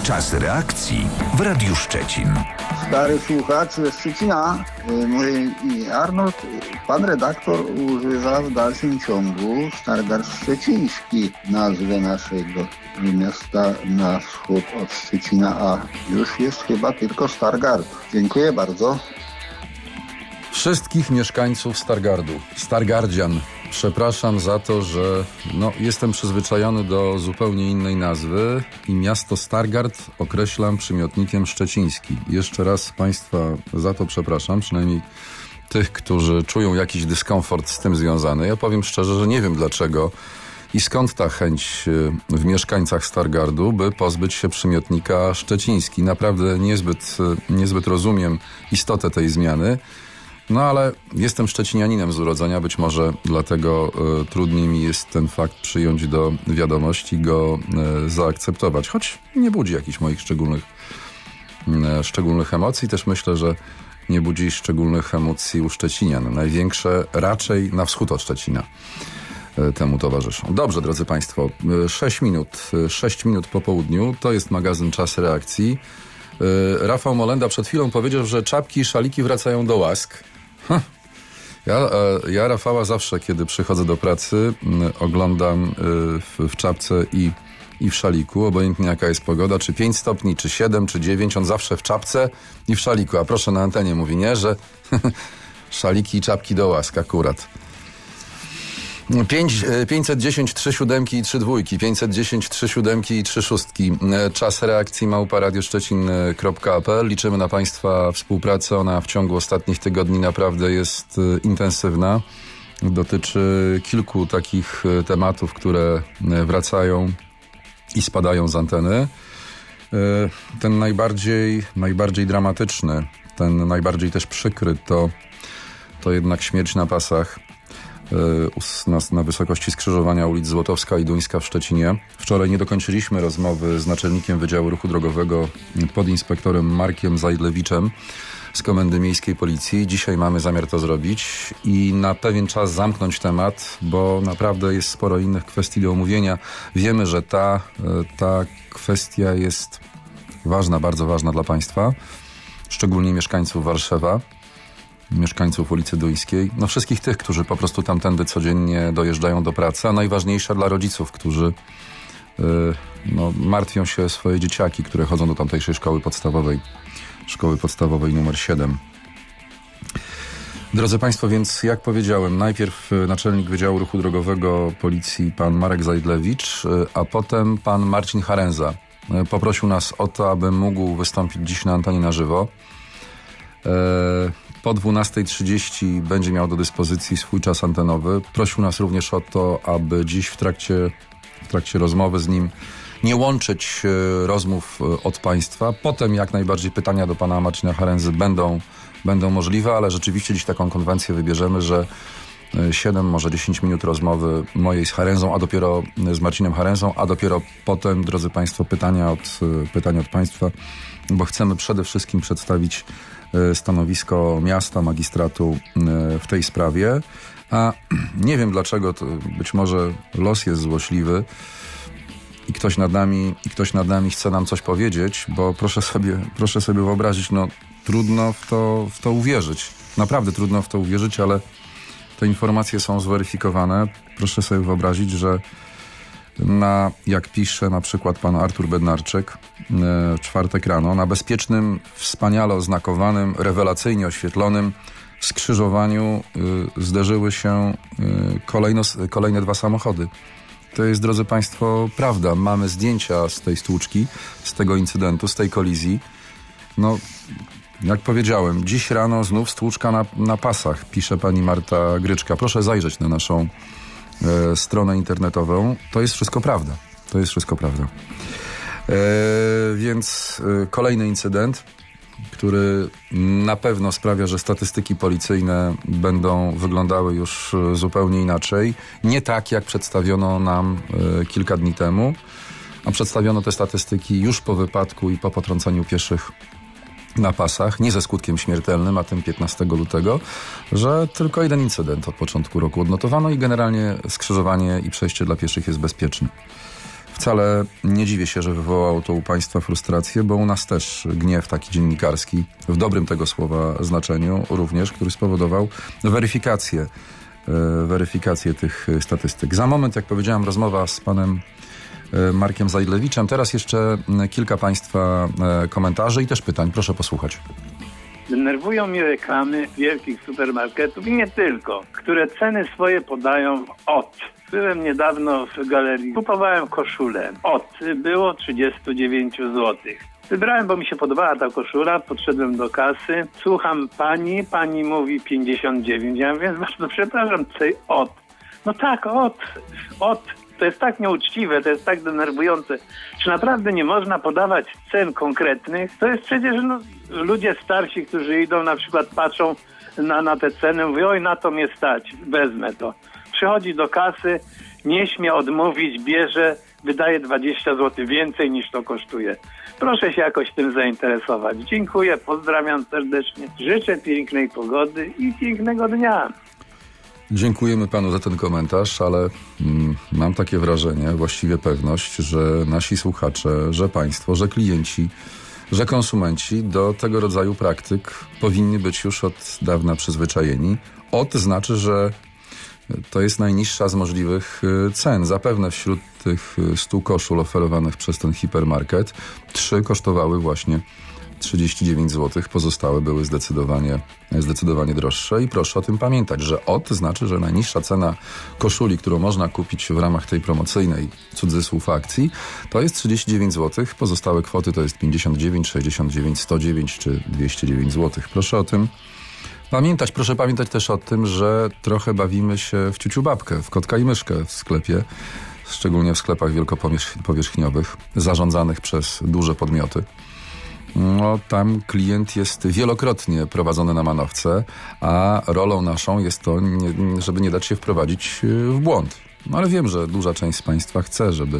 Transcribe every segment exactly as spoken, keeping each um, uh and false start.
Czas reakcji w Radiu Szczecin. Stary słuchacz ze Szczecina, mój Arnold, pan redaktor używa w dalszym ciągu Stargard Szczeciński, nazwę naszego miasta na wschód od Szczecina, a już jest chyba tylko Stargard. Dziękuję bardzo. Wszystkich mieszkańców Stargardu, Stargardzian, przepraszam za to, że no, jestem przyzwyczajony do zupełnie innej nazwy i miasto Stargard określam przymiotnikiem szczeciński. Jeszcze raz Państwa za to przepraszam, przynajmniej tych, którzy czują jakiś dyskomfort z tym związany. Ja powiem szczerze, że nie wiem dlaczego i skąd ta chęć w mieszkańcach Stargardu, by pozbyć się przymiotnika szczeciński. Naprawdę niezbyt, niezbyt rozumiem istotę tej zmiany. No ale jestem szczecinianinem z urodzenia, być może dlatego y, trudniej mi jest ten fakt przyjąć do wiadomości, go y, zaakceptować, choć nie budzi jakichś moich szczególnych, y, szczególnych emocji. Też myślę, że nie budzi szczególnych emocji u Szczecinian. Największe raczej na wschód od Szczecina y, temu towarzyszą. Dobrze, drodzy Państwo, y, sześć minut, y, sześć minut po południu, to jest magazyn Czas Reakcji. Y, Rafał Molenda przed chwilą powiedział, że czapki i szaliki wracają do łask. Huh. Ja, ja Rafała zawsze, kiedy przychodzę do pracy, oglądam w, w czapce i, i w szaliku, obojętnie jaka jest pogoda, czy pięć stopni, czy siedem, czy dziewięć, on zawsze w czapce i w szaliku. A proszę, na antenie mówi, nie, że szaliki i czapki do łask akurat. pięć, pięćset dziesięć, trzy siódemki i trzy dwójki, pięćset dziesięć, trzy siódemki i trzy szóstki. Czas reakcji małpa radioszczecin kropka p l. Liczymy na Państwa współpracę. Ona w ciągu ostatnich tygodni naprawdę jest intensywna. Dotyczy kilku takich tematów, które wracają i spadają z anteny. Ten najbardziej, najbardziej dramatyczny, ten najbardziej też przykry to, to jednak śmierć na pasach Na, na wysokości skrzyżowania ulic Złotowska i Duńska w Szczecinie. Wczoraj nie dokończyliśmy rozmowy z naczelnikiem Wydziału Ruchu Drogowego, podinspektorem Markiem Zajdlewiczem z Komendy Miejskiej Policji. Dzisiaj mamy zamiar to zrobić i na pewien czas zamknąć temat, bo naprawdę jest sporo innych kwestii do omówienia. Wiemy, że ta, ta kwestia jest ważna, bardzo ważna dla Państwa, szczególnie mieszkańców Warszawa, mieszkańców ulicy Duńskiej, no wszystkich tych, którzy po prostu tamtędy codziennie dojeżdżają do pracy, a najważniejsza dla rodziców, którzy yy, no, martwią się o swoje dzieciaki, które chodzą do tamtejszej szkoły podstawowej, szkoły podstawowej numer siedem. Drodzy Państwo, więc jak powiedziałem, najpierw naczelnik Wydziału Ruchu Drogowego Policji pan Marek Zajdlewicz, yy, a potem pan Marcin Harenza. Yy, poprosił nas o to, aby mógł wystąpić dziś na antenie na żywo. Yy, Po dwunastej trzydzieści będzie miał do dyspozycji swój czas antenowy. Prosił nas również o to, aby dziś w trakcie, w trakcie rozmowy z nim nie łączyć rozmów od Państwa. Potem jak najbardziej pytania do pana Marcina Harenzy będą, będą możliwe, ale rzeczywiście dziś taką konwencję wybierzemy, że siedem, może dziesięć minut rozmowy mojej z Harenzą, a dopiero z Marcinem Harenzą, a dopiero potem, drodzy Państwo, pytania od, pytania od Państwa, bo chcemy przede wszystkim przedstawić stanowisko miasta, magistratu w tej sprawie, a nie wiem dlaczego, to być może los jest złośliwy i ktoś nad nami, i ktoś nad nami chce nam coś powiedzieć, bo proszę sobie, proszę sobie wyobrazić, no trudno w to, w to uwierzyć. Naprawdę trudno w to uwierzyć, ale te informacje są zweryfikowane. Proszę sobie wyobrazić, że na, jak pisze na przykład pan Artur Bednarczyk, w czwartek rano, na bezpiecznym, wspaniale oznakowanym, rewelacyjnie oświetlonym skrzyżowaniu y, zderzyły się y, kolejno, kolejne dwa samochody. To jest, drodzy Państwo, prawda. Mamy zdjęcia z tej stłuczki, z tego incydentu, z tej kolizji. No, jak powiedziałem, dziś rano znów stłuczka na, na pasach, pisze pani Marta Gryczka. Proszę zajrzeć na naszą e, stronę internetową. To jest wszystko prawda. To jest wszystko prawda. E, więc e, kolejny incydent, który na pewno sprawia, że statystyki policyjne będą wyglądały już zupełnie inaczej. Nie tak, jak przedstawiono nam e, kilka dni temu, a przedstawiono te statystyki już po wypadku i po potrąceniu pieszych na pasach, nie ze skutkiem śmiertelnym, a tym piętnastego lutego, że tylko jeden incydent od początku roku odnotowano i generalnie skrzyżowanie i przejście dla pieszych jest bezpieczne. Wcale nie dziwię się, że wywołało to u państwa frustrację, bo u nas też gniew taki dziennikarski, w dobrym tego słowa znaczeniu również, który spowodował weryfikację, weryfikację tych statystyk. Za moment, jak powiedziałem, rozmowa z panem Markiem Zajdlewiczem. Teraz jeszcze kilka państwa komentarzy i też pytań. Proszę posłuchać. Denerwują mnie reklamy wielkich supermarketów i nie tylko, które ceny swoje podają od. Byłem niedawno w galerii, kupowałem koszulę. Od było trzydzieści dziewięć złotych. Wybrałem, bo mi się podobała ta koszula, podszedłem do kasy, słucham pani, pani mówi pięćdziesiąt dziewięć. Ja mówię, bardzo przepraszam, tej od. No tak, od, od. To jest tak nieuczciwe, to jest tak denerwujące. Czy naprawdę nie można podawać cen konkretnych? To jest przecież no, ludzie starsi, którzy idą, na przykład patrzą na, na te ceny, mówią, oj, na to mnie stać, wezmę to. Przychodzi do kasy, nie śmie odmówić, bierze, wydaje dwadzieścia złotych więcej niż to kosztuje. Proszę się jakoś tym zainteresować. Dziękuję, pozdrawiam serdecznie. Życzę pięknej pogody i pięknego dnia. Dziękujemy panu za ten komentarz, ale mm, mam takie wrażenie, właściwie pewność, że nasi słuchacze, że państwo, że klienci, że konsumenci do tego rodzaju praktyk powinni być już od dawna przyzwyczajeni. Od znaczy, że to jest najniższa z możliwych cen. Zapewne wśród tych stu koszul oferowanych przez ten hipermarket trzy kosztowały właśnie trzydzieści dziewięć złotych, pozostałe były zdecydowanie, zdecydowanie droższe i proszę o tym pamiętać, że od znaczy, że najniższa cena koszuli, którą można kupić w ramach tej promocyjnej cudzysłów akcji, to jest trzydzieści dziewięć złotych, pozostałe kwoty to jest pięćdziesiąt dziewięć, sześćdziesiąt dziewięć, sto dziewięć czy dwieście dziewięć złotych. Proszę o tym pamiętać. Proszę pamiętać też o tym, że trochę bawimy się w ciuciu babkę, w kotka i myszkę w sklepie, szczególnie w sklepach wielkopowierzchniowych, zarządzanych przez duże podmioty. No, tam klient jest wielokrotnie prowadzony na manowce, a rolą naszą jest to, nie, żeby nie dać się wprowadzić w błąd. No, ale wiem, że duża część z państwa chce, żeby,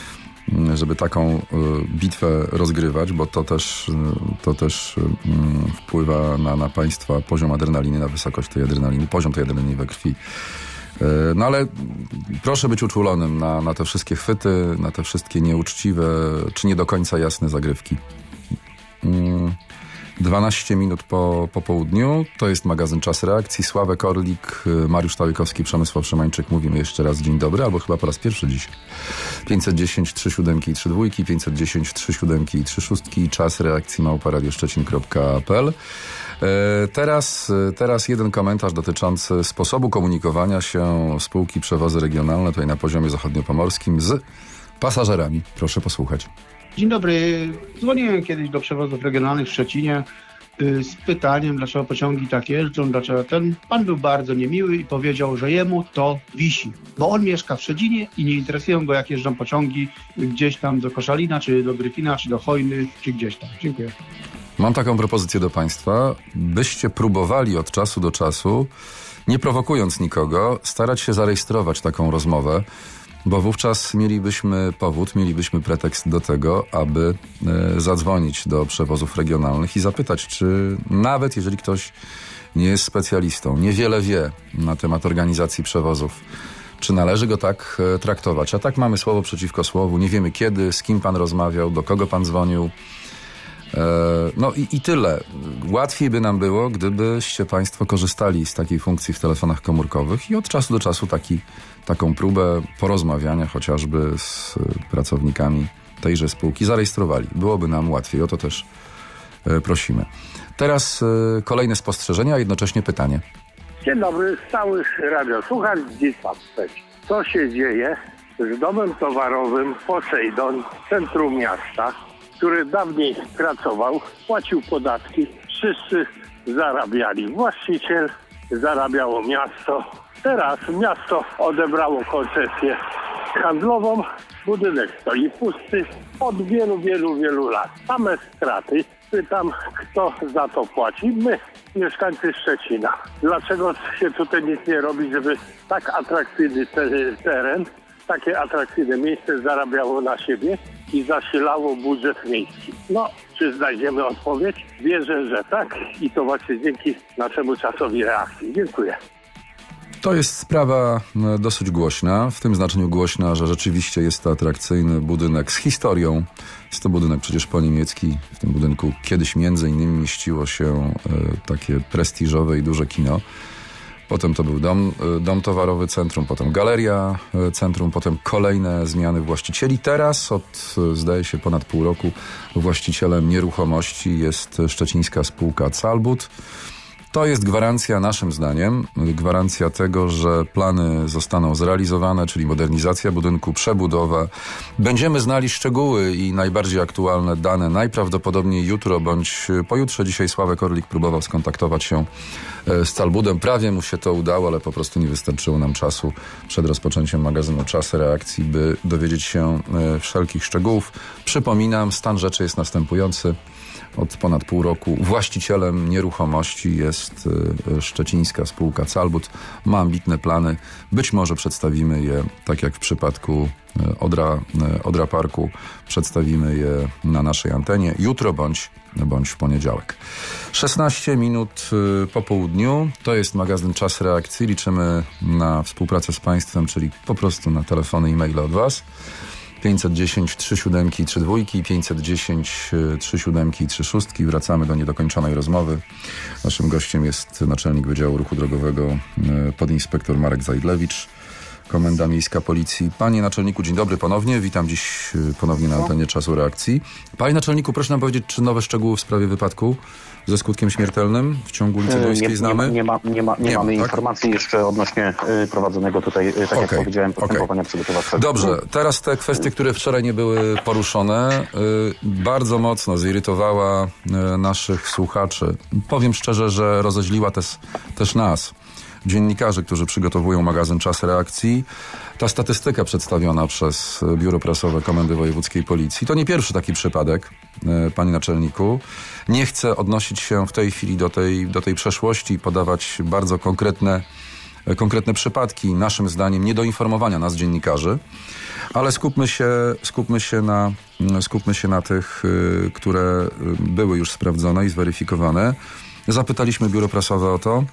żeby taką bitwę rozgrywać, bo to też, to też wpływa na, na państwa poziom adrenaliny, na wysokość tej adrenaliny, poziom tej adrenaliny we krwi. No ale proszę być uczulonym na, na te wszystkie chwyty, na te wszystkie nieuczciwe, czy nie do końca jasne zagrywki. dwanaście minut po, po południu. To jest magazyn Czas Reakcji. Sławek Orlik, Mariusz Tałykowski, Przemysław Szymańczyk. Mówimy jeszcze raz dzień dobry, albo chyba po raz pierwszy dziś. pięćset dziesięć trzy siódemki i trzy dwójki, pięćset dziesięć trzy siódemki i trzy szóstki. Czas Reakcji małpa radioszczecin kropka p l. Teraz, teraz jeden komentarz dotyczący sposobu komunikowania się spółki Przewozy Regionalne tutaj na poziomie zachodniopomorskim z pasażerami. Proszę posłuchać. Dzień dobry. Dzwoniłem kiedyś do Przewozów Regionalnych w Szczecinie y, z pytaniem, dlaczego pociągi tak jeżdżą, dlaczego ten pan był bardzo niemiły i powiedział, że jemu to wisi, bo on mieszka w Szczecinie i nie interesują go, jak jeżdżą pociągi gdzieś tam do Koszalina, czy do Gryfina, czy do Chojny, czy gdzieś tam. Dziękuję. Mam taką propozycję do państwa, byście próbowali od czasu do czasu, nie prowokując nikogo, starać się zarejestrować taką rozmowę, bo wówczas mielibyśmy powód, mielibyśmy pretekst do tego, aby e, zadzwonić do przewozów regionalnych i zapytać, czy nawet jeżeli ktoś nie jest specjalistą, niewiele wie na temat organizacji przewozów, czy należy go tak e, traktować. A tak mamy słowo przeciwko słowu, nie wiemy kiedy, z kim pan rozmawiał, do kogo pan dzwonił. E, no i, i tyle. Łatwiej by nam było, gdybyście państwo korzystali z takiej funkcji w telefonach komórkowych i od czasu do czasu taki taką próbę porozmawiania chociażby z pracownikami tejże spółki zarejestrowali. Byłoby nam łatwiej, o to też e, prosimy. Teraz e, kolejne spostrzeżenia, a jednocześnie pytanie. Dzień dobry, stały radiosłuchacz Zdzisław Speć. Co się dzieje z domem towarowym Poseidon w centrum miasta, który dawniej pracował, płacił podatki, wszyscy zarabiali. Właściciel, zarabiało miasto. Teraz miasto odebrało koncesję handlową. Budynek stoi pusty od wielu, wielu, wielu lat. Same straty. Pytam, kto za to płaci? My, mieszkańcy Szczecina. Dlaczego się tutaj nic nie robi, żeby tak atrakcyjny teren, takie atrakcyjne miejsce zarabiało na siebie i zasilało budżet miejski? No, czy znajdziemy odpowiedź? Wierzę, że tak i to właśnie dzięki naszemu czasowi reakcji. Dziękuję. To jest sprawa dosyć głośna, w tym znaczeniu głośna, że rzeczywiście jest to atrakcyjny budynek z historią. Jest to budynek przecież po-niemiecki. W tym budynku kiedyś między innymi mieściło się takie prestiżowe i duże kino. Potem to był dom, dom towarowy, centrum, potem galeria, centrum, potem kolejne zmiany właścicieli. Teraz od, zdaje się, ponad pół roku właścicielem nieruchomości jest szczecińska spółka Calbut. To jest gwarancja, naszym zdaniem, gwarancja tego, że plany zostaną zrealizowane, czyli modernizacja budynku, przebudowa. Będziemy znali szczegóły i najbardziej aktualne dane najprawdopodobniej jutro bądź pojutrze. Dzisiaj Sławek Orlik próbował skontaktować się z Calbutem. Prawie mu się to udało, ale po prostu nie wystarczyło nam czasu przed rozpoczęciem magazynu Czas Reakcji, by dowiedzieć się wszelkich szczegółów. Przypominam, stan rzeczy jest następujący. Od ponad pół roku właścicielem nieruchomości jest szczecińska spółka Calbut. Ma ambitne plany. Być może przedstawimy je, tak jak w przypadku Odra, Odra Parku, przedstawimy je na naszej antenie jutro bądź, bądź w poniedziałek. szesnaście minut po południu. To jest magazyn Czas Reakcji. Liczymy na współpracę z Państwem, czyli po prostu na telefony i maile od Was. pięćset dziesięć trzy siedem trzy dwa i pięćset dziesięć trzy siedem trzy sześć. Wracamy do niedokończonej rozmowy. Naszym gościem jest naczelnik Wydziału Ruchu Drogowego podinspektor Marek Zajdlewicz, Komenda Miejska Policji. Panie naczelniku, dzień dobry ponownie. Witam dziś ponownie na antenie Czasu Reakcji. Panie naczelniku, proszę nam powiedzieć, czy nowe szczegóły w sprawie wypadku ze skutkiem śmiertelnym w ciągu ulicy Duńskiej nie, znamy? Nie, ma, nie, ma, nie, nie mamy ma, tak? informacji jeszcze odnośnie y, prowadzonego tutaj, tak okay, jak powiedziałem, postępowania okay. przygotowawczego. Dobrze, teraz te kwestie, które wczoraj nie były poruszone, y, bardzo mocno zirytowała y, naszych słuchaczy. Powiem szczerze, że rozeźliła też, też nas, dziennikarzy, którzy przygotowują magazyn Czas Reakcji. Ta statystyka przedstawiona przez Biuro Prasowe Komendy Wojewódzkiej Policji to nie pierwszy taki przypadek, panie naczelniku. Nie chcę odnosić się w tej chwili do tej, do tej przeszłości i podawać bardzo konkretne, konkretne przypadki, naszym zdaniem, nie do informowania nas, dziennikarzy, ale skupmy się, skupmy się na, skupmy się na tych, które były już sprawdzone i zweryfikowane. Zapytaliśmy Biuro Prasowe o to,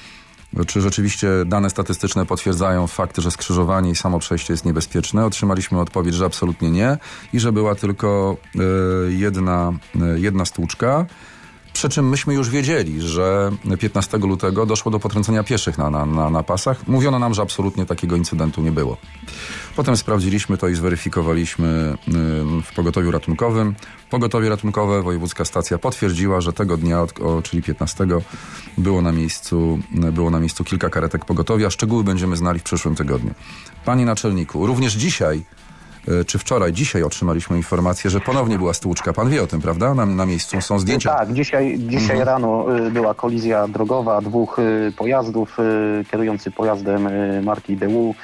czy rzeczywiście dane statystyczne potwierdzają fakt, że skrzyżowanie i samo przejście jest niebezpieczne. Otrzymaliśmy odpowiedź, że absolutnie nie i że była tylko y, jedna, y, jedna stłuczka. Przy czym myśmy już wiedzieli, że piętnastego lutego doszło do potrącenia pieszych na, na, na, na pasach. Mówiono nam, że absolutnie takiego incydentu nie było. Potem sprawdziliśmy to i zweryfikowaliśmy y, w pogotowiu ratunkowym. Pogotowie ratunkowe, wojewódzka stacja potwierdziła, że tego dnia, o, czyli piętnastego, było na miejscu, było na miejscu kilka karetek pogotowia. Szczegóły będziemy znali w przyszłym tygodniu. Panie naczelniku, również dzisiaj czy wczoraj, dzisiaj otrzymaliśmy informację, że ponownie była stłuczka. Pan wie o tym, prawda? Na, na miejscu są zdjęcia. Tak, dzisiaj, dzisiaj mhm. rano była kolizja drogowa dwóch pojazdów. Kierujący pojazdem marki D U,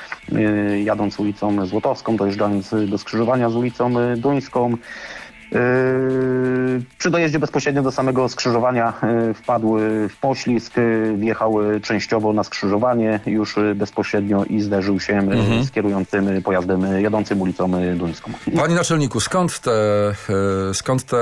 jadąc ulicą Złotowską, dojeżdżając do skrzyżowania z ulicą Duńską. Yy, przy dojeździe bezpośrednio do samego skrzyżowania yy, wpadł w poślizg, yy, wjechał częściowo na skrzyżowanie już yy, bezpośrednio i zderzył się yy, mhm. z kierującym pojazdem jadącym ulicą yy, Duńską. Panie naczelniku, skąd te... Yy, skąd te...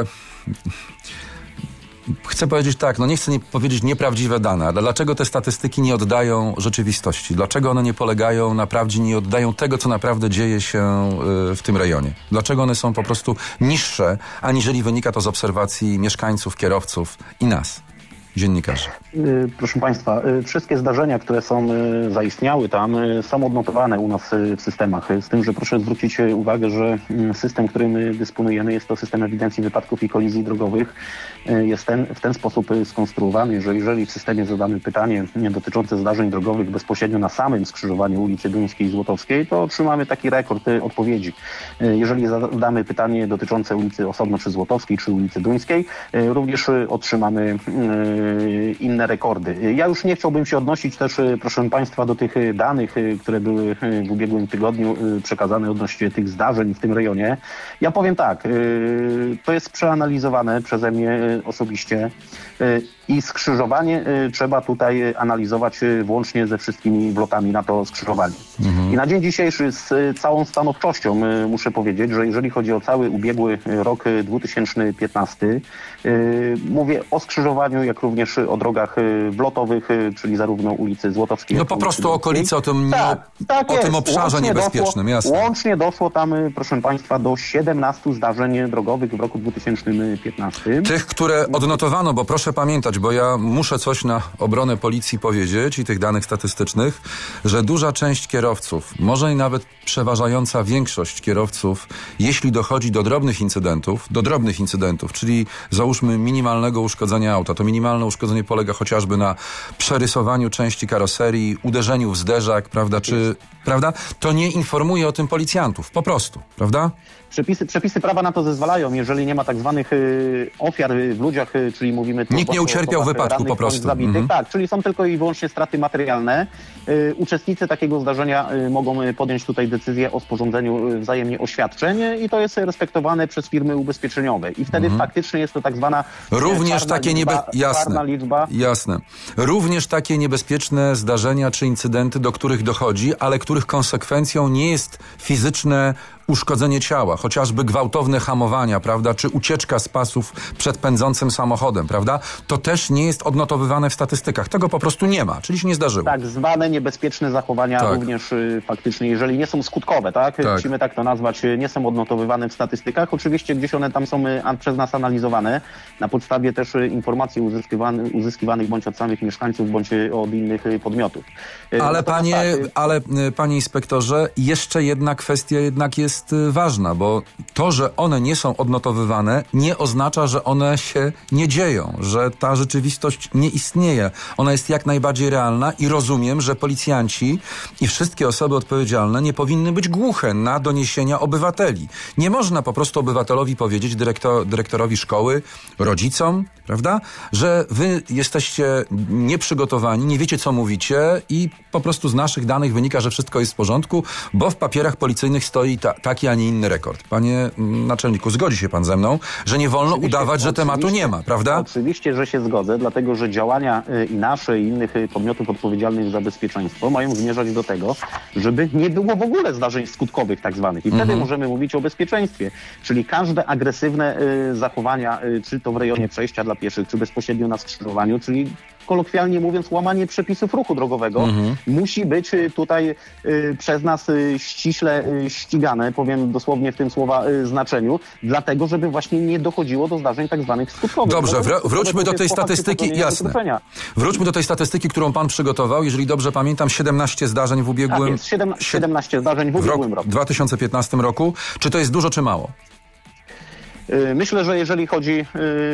Chcę powiedzieć tak, no nie chcę nie powiedzieć nieprawdziwe dane, ale dlaczego te statystyki nie oddają rzeczywistości? Dlaczego one nie polegają na prawdzie, nie oddają tego, co naprawdę dzieje się w tym rejonie? Dlaczego one są po prostu niższe, aniżeli wynika to z obserwacji mieszkańców, kierowców i nas, dziennikarzy? Proszę Państwa, wszystkie zdarzenia, które są zaistniały tam, są odnotowane u nas w systemach. Z tym, że proszę zwrócić uwagę, że system, którym dysponujemy, jest to system ewidencji wypadków i kolizji drogowych. Jest ten, w ten sposób skonstruowany, że jeżeli w systemie zadamy pytanie dotyczące zdarzeń drogowych bezpośrednio na samym skrzyżowaniu ulicy Duńskiej i Złotowskiej, to otrzymamy taki rekord odpowiedzi. Jeżeli zadamy pytanie dotyczące ulicy osobno czy Złotowskiej, czy ulicy Duńskiej, również otrzymamy inne rekordy. Ja już nie chciałbym się odnosić też, proszę Państwa, do tych danych, które były w ubiegłym tygodniu przekazane odnośnie tych zdarzeń w tym rejonie. Ja powiem tak, to jest przeanalizowane przeze mnie osobiście i skrzyżowanie trzeba tutaj analizować włącznie ze wszystkimi wlotami na to skrzyżowanie. Mhm. I na dzień dzisiejszy z całą stanowczością muszę powiedzieć, że jeżeli chodzi o cały ubiegły rok dwa tysiące piętnasty, mówię o skrzyżowaniu, jak również o drogach ulicach wlotowych, czyli zarówno ulicy Złotowskiej... No po prostu okolice o tym, tak, nie, tak o jest. tym obszarze łącznie niebezpiecznym, doszło, jasne. Łącznie doszło tam, proszę Państwa, do siedemnastu zdarzeń drogowych w roku dwa tysiące piętnastym. Tych, które odnotowano, bo proszę pamiętać, bo ja muszę coś na obronę policji powiedzieć i tych danych statystycznych, że duża część kierowców, może i nawet przeważająca większość kierowców, jeśli dochodzi do drobnych incydentów, do drobnych incydentów, czyli załóżmy minimalnego uszkodzenia auta, to minimalne uszkodzenie polega chociażby na przerysowaniu części karoserii, uderzeniu w zderzak, prawda, czy, prawda, to nie informuje o tym policjantów, po prostu, prawda? Przepisy, przepisy prawa na to zezwalają, jeżeli nie ma tak zwanych y, ofiar w ludziach, y, czyli mówimy... Nikt nie ucierpiał w wypadku po prostu. Zabitych, mhm. Tak, czyli są tylko i wyłącznie straty materialne. Y, uczestnicy takiego zdarzenia y, mogą podjąć tutaj decyzję o sporządzeniu y, wzajemnie oświadczeń i to jest respektowane przez firmy ubezpieczeniowe. I wtedy mhm. faktycznie jest to tak zwana Również takie liczba, niebe... Jasne. liczba. Jasne. Również takie niebezpieczne zdarzenia czy incydenty, do których dochodzi, ale których konsekwencją nie jest fizyczne uszkodzenie ciała, chociażby gwałtowne hamowania, prawda, czy ucieczka z pasów przed pędzącym samochodem, prawda, to też nie jest odnotowywane w statystykach. Tego po prostu nie ma, czyli się nie zdarzyło. Tak zwane niebezpieczne zachowania tak. również y, faktycznie, jeżeli nie są skutkowe, tak? tak, musimy tak to nazwać, nie są odnotowywane w statystykach. Oczywiście gdzieś one tam są y, przez nas analizowane, na podstawie też y, informacji uzyskiwanych, uzyskiwanych bądź od samych mieszkańców, bądź y, od innych y, podmiotów. Y, ale panie, tak, y, ale y, panie inspektorze, jeszcze jedna kwestia jednak jest jest ważna, bo to, że one nie są odnotowywane, nie oznacza, że one się nie dzieją, że ta rzeczywistość nie istnieje. Ona jest jak najbardziej realna i rozumiem, że policjanci i wszystkie osoby odpowiedzialne nie powinny być głuche na doniesienia obywateli. Nie można po prostu obywatelowi powiedzieć, dyrektor, dyrektorowi szkoły, rodzicom, prawda, że wy jesteście nieprzygotowani, nie wiecie, co mówicie i po prostu z naszych danych wynika, że wszystko jest w porządku, bo w papierach policyjnych stoi ta, taki, a nie inny rekord. Panie naczelniku, zgodzi się pan ze mną, że nie wolno oczywiście, udawać, że tematu nie ma, prawda? Oczywiście, że się zgodzę, dlatego, że działania i nasze, i innych podmiotów odpowiedzialnych za bezpieczeństwo mają zmierzać do tego, żeby nie było w ogóle zdarzeń skutkowych tak zwanych. I wtedy mhm. możemy mówić o bezpieczeństwie. Czyli każde agresywne y, zachowania, y, czy to w rejonie przejścia dla pieszych, czy bezpośrednio na skrzyżowaniu, czyli kolokwialnie mówiąc, łamanie przepisów ruchu drogowego mhm. musi być tutaj y, przez nas y, ściśle y, ścigane, powiem dosłownie w tym słowa y, znaczeniu, dlatego, żeby właśnie nie dochodziło do zdarzeń tak zwanych skutkowych. Dobrze, wr- wróćmy do tej statystyki, jasne. Wróćmy do tej statystyki, którą pan przygotował. Jeżeli dobrze pamiętam, siedemnaście zdarzeń w ubiegłym... Tak jest, siedemnaście zdarzeń w ubiegłym roku. W dwa tysiące piętnastym roku. Czy to jest dużo, czy mało? Myślę, że jeżeli chodzi yy,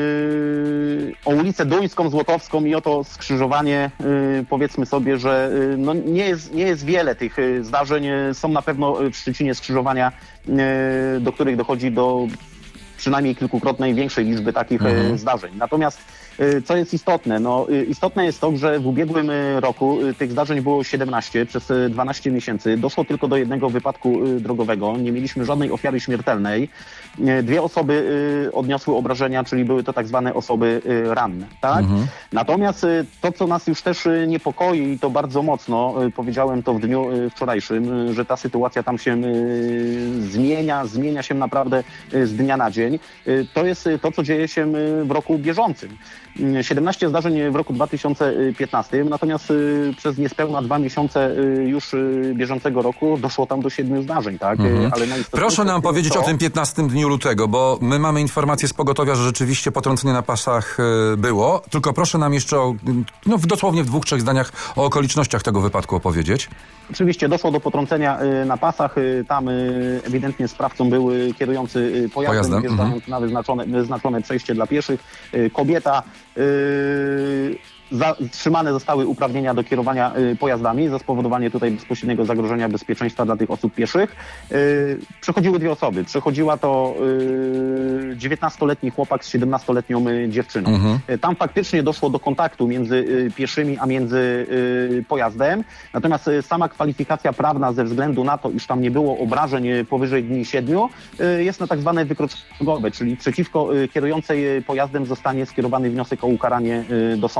o ulicę Duńską, Złotowską i o to skrzyżowanie, yy, powiedzmy sobie, że yy, no nie, jest, nie jest wiele tych yy, zdarzeń. Są na pewno w Szczecinie skrzyżowania, yy, do których dochodzi do przynajmniej kilkukrotnej większej liczby takich mhm. zdarzeń. Natomiast co jest istotne? No, istotne jest to, że w ubiegłym roku tych zdarzeń było siedemnaście przez dwanaście miesięcy. Doszło tylko do jednego wypadku drogowego. Nie mieliśmy żadnej ofiary śmiertelnej. Dwie osoby odniosły obrażenia, czyli były to tak zwane osoby ranne. Tak? Mhm. Natomiast to, co nas już też niepokoi i to bardzo mocno, powiedziałem to w dniu wczorajszym, że ta sytuacja tam się zmienia, zmienia się naprawdę z dnia na dzień. To jest to, co dzieje się w roku bieżącym. siedemnaście zdarzeń w roku dwa tysiące piętnastym, natomiast przez niespełna dwa miesiące już bieżącego roku doszło tam do siedmiu zdarzeń, tak? Mhm. Ale proszę nam powiedzieć to... o tym piętnastym dniu lutego, bo my mamy informację z pogotowia, że rzeczywiście potrącenie na pasach było, tylko proszę nam jeszcze o, no dosłownie w dwóch, trzech zdaniach o okolicznościach tego wypadku opowiedzieć. Oczywiście doszło do potrącenia na pasach, tam ewidentnie sprawcą był kierujący pojazdem, pojazdem. wjeżdżając mhm. na wyznaczone, wyznaczone przejście dla pieszych. Kobieta Yy, zatrzymane zostały uprawnienia do kierowania y, pojazdami za spowodowanie tutaj bezpośredniego zagrożenia bezpieczeństwa dla tych osób pieszych. Y, przechodziły dwie osoby. Przechodziła to y, dziewiętnastoletni chłopak z siedemnastoletnią y, dziewczyną. Mhm. Y, tam faktycznie doszło do kontaktu między y, pieszymi a między y, pojazdem. Natomiast y, sama kwalifikacja prawna ze względu na to, iż tam nie było obrażeń y, powyżej dni siedmiu, y, jest na tak zwane wykroczenie drogowe, czyli przeciwko y, kierującej y, pojazdem zostanie skierowany wniosek o ukaranie y, do sądu.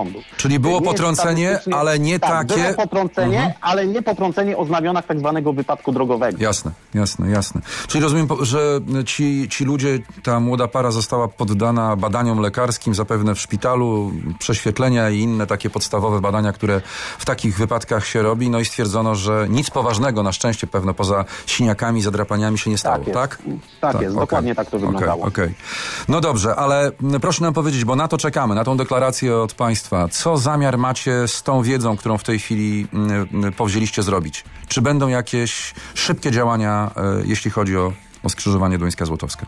Czyli było Nie jest potrącenie, statystycznie- ale nie tak, takie... było potrącenie, Mhm. ale nie potrącenie o znamionach tak zwanego wypadku drogowego. Jasne, jasne, jasne. Czyli rozumiem, po- że ci, ci ludzie, ta młoda para została poddana badaniom lekarskim, zapewne w szpitalu, prześwietlenia i inne takie podstawowe badania, które w takich wypadkach się robi, no i stwierdzono, że nic poważnego, na szczęście pewno, poza siniakami, zadrapaniami się nie stało, jest. tak? Tak jest, okej. dokładnie tak to wyglądało. Okej, okej. No dobrze, ale mm, proszę nam powiedzieć, bo na to czekamy, na tą deklarację od państwa. Co zamiar macie z tą wiedzą, którą w tej chwili mm, mm, powzięliście zrobić? Czy będą jakieś szybkie działania, e, jeśli chodzi o, o skrzyżowanie Duńska-Złotowska?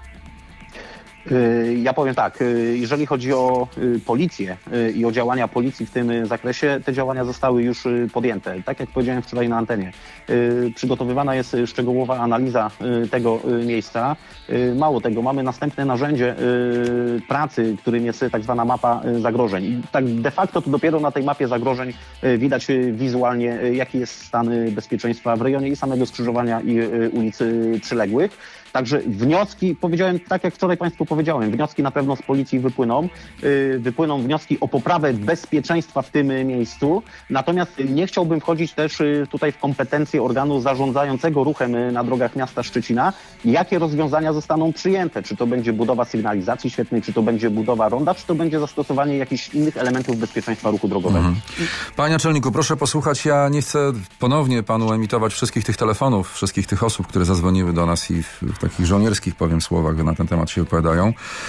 Y, Ja powiem tak, y, jeżeli chodzi o y, policję y, i o działania policji w tym y, zakresie, te działania zostały już y, podjęte. Tak jak powiedziałem wczoraj na antenie, y, przygotowywana jest y, szczegółowa analiza y, tego y, miejsca. Y, Mało tego, mamy następne narzędzie y, pracy, którym jest y, tak zwana mapa y, zagrożeń. I tak de facto to dopiero na tej mapie zagrożeń y, widać y, wizualnie, y, jaki jest stan y, bezpieczeństwa w rejonie i samego skrzyżowania i y, ulic y, przyległych. Także wnioski, powiedziałem tak jak wczoraj Państwu powiedziałem, wnioski na pewno z policji wypłyną. Yy, wypłyną wnioski o poprawę bezpieczeństwa w tym y, miejscu. Natomiast y, nie chciałbym wchodzić też y, tutaj w kompetencje organu zarządzającego ruchem y, na drogach miasta Szczecina. Jakie rozwiązania zostaną przyjęte? Czy to będzie budowa sygnalizacji świetnej, czy to będzie budowa ronda, czy to będzie zastosowanie jakichś innych elementów bezpieczeństwa ruchu drogowego. Mhm. Panie naczelniku, proszę posłuchać, ja nie chcę ponownie panu emitować wszystkich tych telefonów, wszystkich tych osób, które zadzwoniły do nas i w, w takich żołnierskich, powiem, słowach na ten temat się wypowiadają.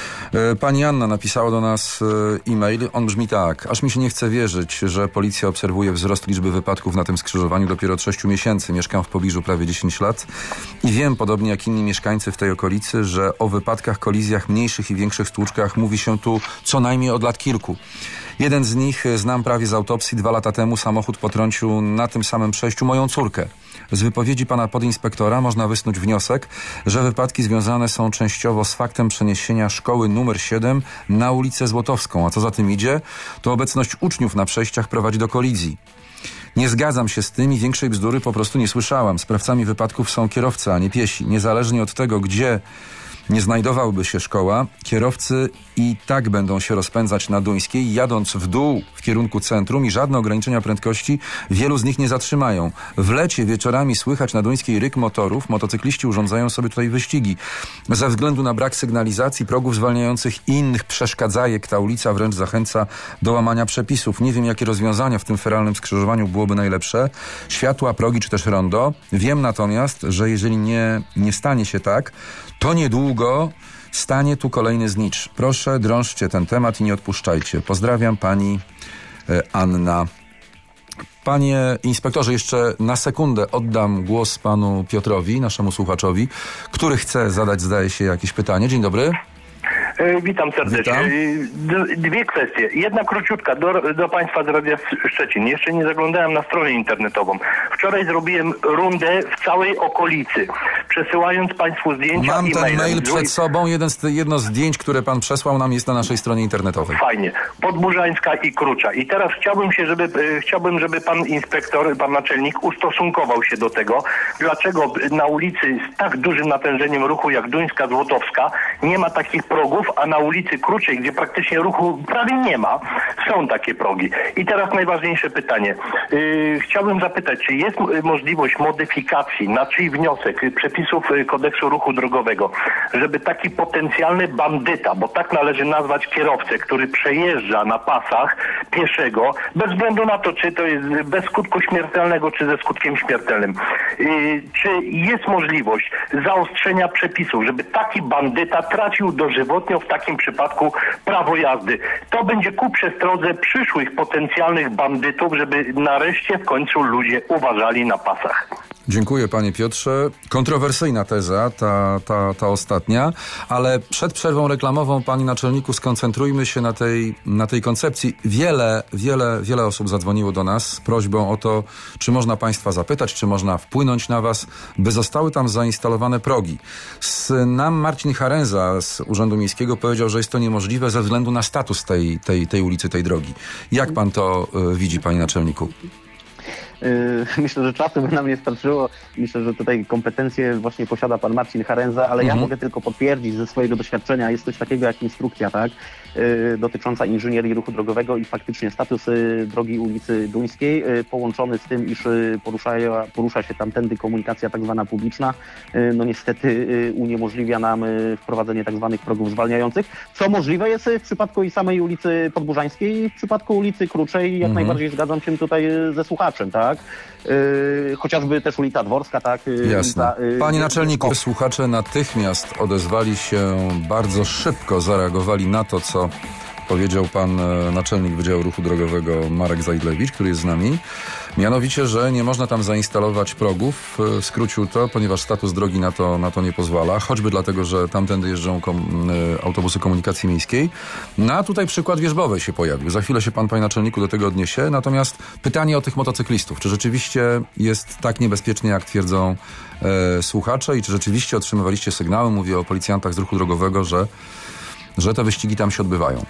E, Pani Anna napisała do nas e, e-mail, on brzmi tak: aż mi się nie chce wierzyć, że policja obserwuje wzrost liczby wypadków na tym skrzyżowaniu dopiero od sześciu miesięcy. Mieszkam w pobliżu prawie dziesięć lat i wiem, podobnie jak inni mieszkańcy w tej okolicy, że o wypadkach, kolizjach, mniejszych i większych stłuczkach mówi się tu co najmniej od lat kilku. Jeden z nich znam prawie z autopsji. Dwa lata temu samochód potrącił na tym samym przejściu moją córkę. Z wypowiedzi pana podinspektora można wysnuć wniosek, że wypadki związane są częściowo z faktem przeniesienia szkoły numer siedem na ulicę Złotowską. A co za tym idzie, to obecność uczniów na przejściach prowadzi do kolizji. Nie zgadzam się z tym i większej bzdury po prostu nie słyszałam. Sprawcami wypadków są kierowcy, a nie piesi. Niezależnie od tego, gdzie nie znajdowałby się szkoła, kierowcy i tak będą się rozpędzać na Duńskiej, jadąc w dół w kierunku centrum i żadne ograniczenia prędkości wielu z nich nie zatrzymają. W lecie wieczorami słychać na Duńskiej ryk motorów, motocykliści urządzają sobie tutaj wyścigi. Ze względu na brak sygnalizacji, progów zwalniających i innych przeszkadzajek, ta ulica wręcz zachęca do łamania przepisów. Nie wiem, jakie rozwiązania w tym feralnym skrzyżowaniu byłoby najlepsze. Światła, progi czy też rondo. Wiem natomiast, że jeżeli nie, nie stanie się tak, to niedługo stanie tu kolejny znicz. Proszę, drążcie ten temat i nie odpuszczajcie. Pozdrawiam, pani e, Anna. Panie inspektorze, jeszcze na sekundę oddam głos panu Piotrowi, naszemu słuchaczowi, który chce zadać, zdaje się, jakieś pytanie. Dzień dobry. E, Witam serdecznie. Witam. D- Dwie kwestie. Jedna króciutka do, do Państwa z Radia Szczecin. Jeszcze nie zaglądałem na stronę internetową. Wczoraj zrobiłem rundę w całej okolicy, przesyłając Państwu zdjęcia Mam ten e-mailem. mail przed sobą. Jeden z, jedno z zdjęć, które pan przesłał nam, jest na naszej stronie internetowej. Fajnie. Podburzańska i Krucza. I teraz chciałbym się, żeby e, chciałbym, żeby pan inspektor, pan naczelnik ustosunkował się do tego, dlaczego na ulicy z tak dużym natężeniem ruchu jak Duńska Złotowska nie ma takich progów, a na ulicy Kruczej, gdzie praktycznie ruchu prawie nie ma, są takie progi. I teraz najważniejsze pytanie. Yy, chciałbym zapytać, czy jest m- możliwość modyfikacji, na czyj wniosek, y, przepisów y, kodeksu ruchu drogowego, żeby taki potencjalny bandyta, bo tak należy nazwać kierowcę, który przejeżdża na pasach pieszego, bez względu na to, czy to jest bez skutku śmiertelnego, czy ze skutkiem śmiertelnym. Yy, czy jest możliwość zaostrzenia przepisów, żeby taki bandyta tracił dożywotnio w takim przypadku prawo jazdy? To będzie ku przestrodze przyszłych potencjalnych bandytów, żeby nareszcie w końcu ludzie uważali na pasach. Dziękuję, panie Piotrze. Kontrowersyjna teza, ta, ta, ta ostatnia, ale przed przerwą reklamową, panie naczelniku, skoncentrujmy się na tej, na tej koncepcji. Wiele, wiele, wiele osób zadzwoniło do nas z prośbą o to, czy można państwa zapytać, czy można wpłynąć na was, by zostały tam zainstalowane progi. Z, nam Marcin Harenza z Urzędu Miejskiego powiedział, że jest to niemożliwe ze względu na status tej, tej, tej ulicy, tej drogi. Jak pan to y, widzi, panie naczelniku? Myślę, że czasu by nam nie starczyło. Myślę, że tutaj kompetencje właśnie posiada pan Marcin Harenza, ale mhm. ja mogę tylko potwierdzić ze swojego doświadczenia. Jest coś takiego jak instrukcja, tak? dotycząca inżynierii ruchu drogowego i faktycznie status drogi ulicy Duńskiej połączony z tym, iż porusza, porusza się tamtędy komunikacja tak zwana publiczna, no niestety uniemożliwia nam wprowadzenie tak zwanych progów zwalniających, co możliwe jest w przypadku i samej ulicy Podburzańskiej i w przypadku ulicy Kruczej. Jak mhm. najbardziej zgadzam się tutaj ze słuchaczem, tak? Yy, chociażby też ulica Dworska, tak? Jasne. Ulica, yy, Panie naczelniku, o. słuchacze natychmiast odezwali się bardzo szybko, zareagowali na to, co powiedział pan naczelnik Wydziału Ruchu Drogowego Marek Zajdlewicz, który jest z nami. Mianowicie, że nie można tam zainstalować progów, skrócił to, ponieważ status drogi na to, na to nie pozwala, choćby dlatego, że tamtędy jeżdżą kom, autobusy komunikacji miejskiej. No a tutaj przykład Wierzbowej się pojawił. Za chwilę się pan, panie naczelniku, do tego odniesie. Natomiast pytanie o tych motocyklistów. Czy rzeczywiście jest tak niebezpiecznie, jak twierdzą e, słuchacze i czy rzeczywiście otrzymywaliście sygnały, mówię o policjantach z ruchu drogowego, że, że te wyścigi tam się odbywają?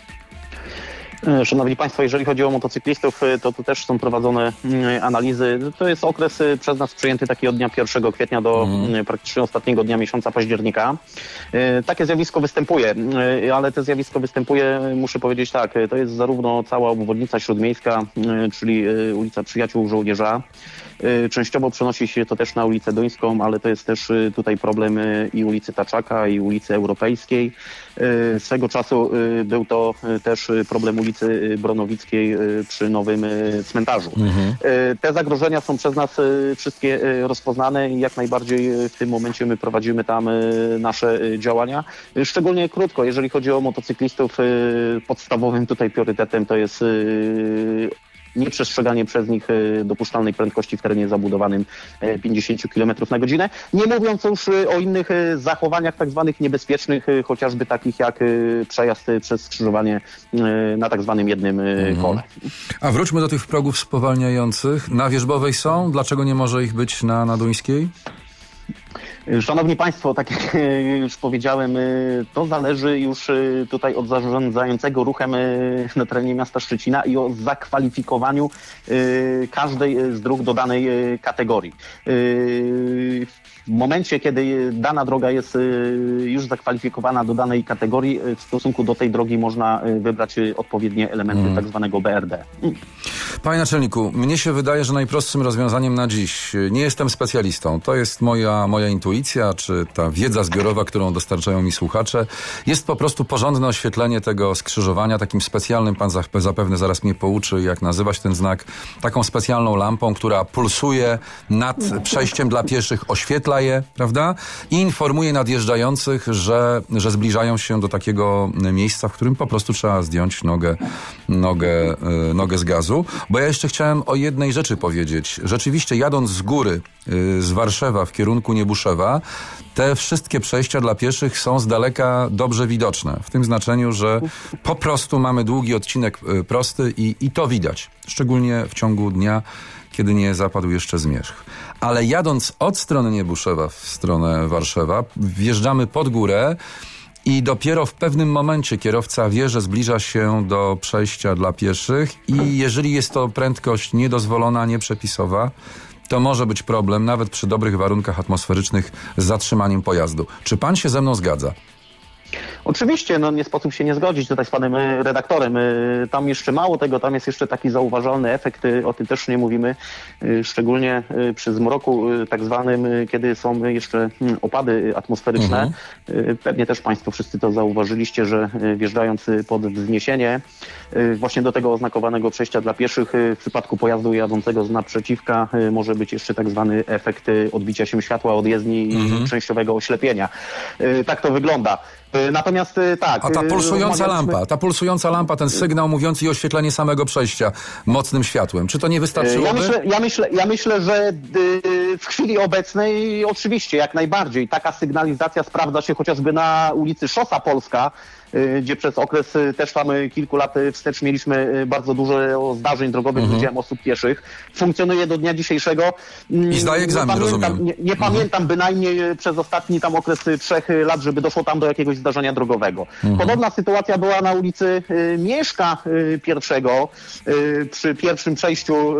Szanowni Państwo, jeżeli chodzi o motocyklistów, to tu też są prowadzone analizy. To jest okres przez nas przyjęty taki od dnia pierwszego kwietnia do mm. praktycznie ostatniego dnia miesiąca października. Takie zjawisko występuje, ale to zjawisko występuje, muszę powiedzieć tak, to jest zarówno cała obwodnica śródmiejska, czyli ulica Przyjaciół Żołnierza. Częściowo przenosi się to też na ulicę Duńską, ale to jest też tutaj problem i ulicy Taczaka, i ulicy Europejskiej. Swego czasu był to też problem ulicy Bronowickiej przy nowym cmentarzu. Mhm. Te zagrożenia są przez nas wszystkie rozpoznane i jak najbardziej w tym momencie my prowadzimy tam nasze działania. Szczególnie krótko, jeżeli chodzi o motocyklistów, podstawowym tutaj priorytetem to jest nieprzestrzeganie przez nich dopuszczalnej prędkości w terenie zabudowanym pięćdziesiąt kilometrów na godzinę. Nie mówiąc już o innych zachowaniach tak zwanych niebezpiecznych, chociażby takich jak przejazd przez skrzyżowanie na tak zwanym jednym mhm. kole. A wróćmy do tych progów spowalniających. Na Wierzbowej są? Dlaczego nie może ich być na, na Duńskiej? Szanowni Państwo, tak jak już powiedziałem, to zależy już tutaj od zarządzającego ruchem na terenie miasta Szczecina i o zakwalifikowaniu każdej z dróg do danej kategorii. W momencie, kiedy dana droga jest już zakwalifikowana do danej kategorii, w stosunku do tej drogi można wybrać odpowiednie elementy hmm. tak zwanego B R D. Panie naczelniku, mnie się wydaje, że najprostszym rozwiązaniem na dziś, nie jestem specjalistą, to jest moja, moja intuicja, czy ta wiedza zbiorowa, którą dostarczają mi słuchacze, jest po prostu porządne oświetlenie tego skrzyżowania, takim specjalnym, pan zapewne zaraz mnie pouczy, jak nazywać ten znak, taką specjalną lampą, która pulsuje nad przejściem dla pieszych, oświetla je, prawda? I informuje nadjeżdżających, że, że zbliżają się do takiego miejsca, w którym po prostu trzeba zdjąć nogę, nogę, nogę z gazu. Bo ja jeszcze chciałem o jednej rzeczy powiedzieć. Rzeczywiście jadąc z góry, z Warszawa w kierunku Niebuszewa, te wszystkie przejścia dla pieszych są z daleka dobrze widoczne. W tym znaczeniu, że po prostu mamy długi odcinek prosty i, i to widać. Szczególnie w ciągu dnia, kiedy nie zapadł jeszcze zmierzch. Ale jadąc od strony Niebuszewa w stronę Warszawa, wjeżdżamy pod górę i dopiero w pewnym momencie kierowca wie, że zbliża się do przejścia dla pieszych i jeżeli jest to prędkość niedozwolona, nieprzepisowa, to może być problem nawet przy dobrych warunkach atmosferycznych z zatrzymaniem pojazdu. Czy pan się ze mną zgadza? Oczywiście, no nie sposób się nie zgodzić tutaj z panem redaktorem. Tam jeszcze mało tego, tam jest jeszcze taki zauważalny efekt, o tym też nie mówimy, szczególnie przy zmroku tak zwanym, kiedy są jeszcze opady atmosferyczne. Mhm. Pewnie też państwo wszyscy to zauważyliście, że wjeżdżając pod wzniesienie właśnie do tego oznakowanego przejścia dla pieszych, w przypadku pojazdu jadącego z naprzeciwka może być jeszcze tak zwany efekt odbicia się światła od jezdni mhm. i częściowego oślepienia. Tak to wygląda. Natomiast tak... A ta pulsująca lampa, ta pulsująca lampa, ten sygnał mówiący i oświetlenie samego przejścia mocnym światłem, czy to nie wystarczyłoby? Ja myślę, ja myślę, ja myślę że w chwili obecnej oczywiście, jak najbardziej. Taka sygnalizacja sprawdza się chociażby na ulicy Szosa Polska, gdzie przez okres też tam kilku lat wstecz mieliśmy bardzo dużo zdarzeń drogowych mhm. z udziałem osób pieszych. Funkcjonuje do dnia dzisiejszego. I zdaje egzamin, nie pamiętam, rozumiem. Nie, nie mhm. pamiętam bynajmniej przez ostatni tam okres trzech lat, żeby doszło tam do jakiegoś zdarzenia drogowego. Mhm. Podobna sytuacja była na ulicy Mieszka pierwszego, przy pierwszym przejściu